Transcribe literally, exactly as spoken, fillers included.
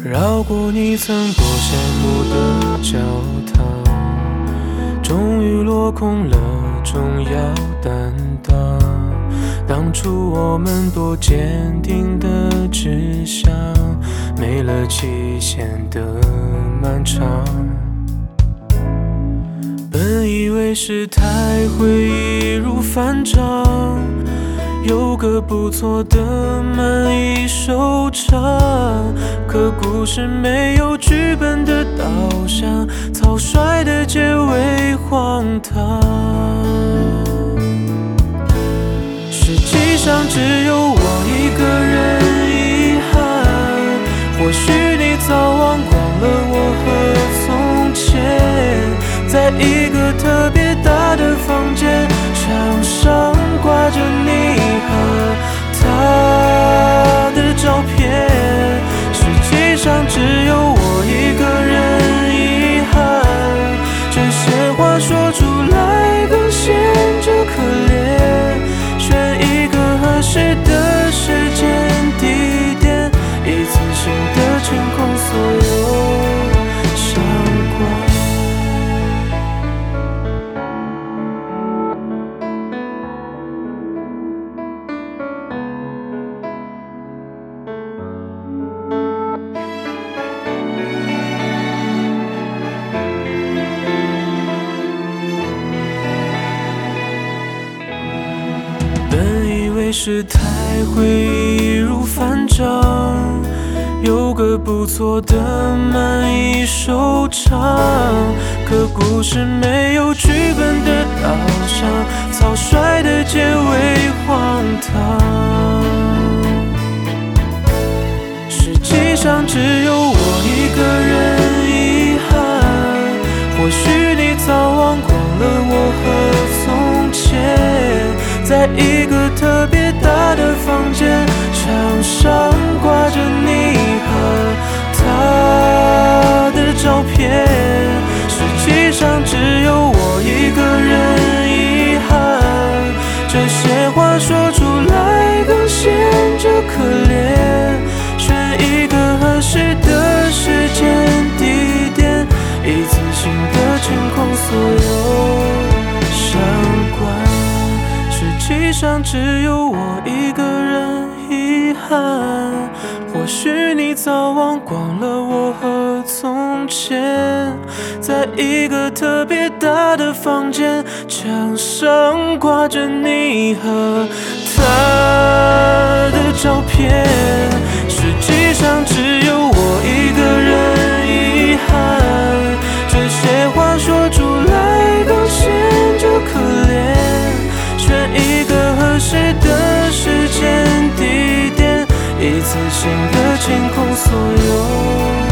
绕过你曾多羡慕的教堂，终于落空了重要担当。当初我们多坚定的志向，没了期限的漫长。本以为事态会易如反掌，有个不错的满意收场，可故事没有剧本的导向，草率的结尾荒唐。实际上只有我一个人遗憾，或许你早忘光了我和从前，在一个特别大的房间，墙上挂着你和他的照片。实际上只有我一个人遗憾，这些话说出来更显着可怜。选一个合适的时间地点，一次性的清空所有相关。事态会易如反掌，有个不错的满意收场，可故事没有剧本的导向，草率的结尾荒唐。实际上只有我一个人遗憾，或许你早忘光了我和从前，在一个特别大的房间，墙上挂着你和他的照片。实际上只有我一个人遗憾，这些话说出来更显着可怜。选一个合适的时间地点，一次性的清空所有相关。实际上只有我一个人遗憾，或许你早忘光了我和从前，在一个特别大的房间，墙上挂着你和他的照片。实际上只有我一个人遗憾，这些话说出来更显着可怜。选一个合适的时间地点，一次性的清空所有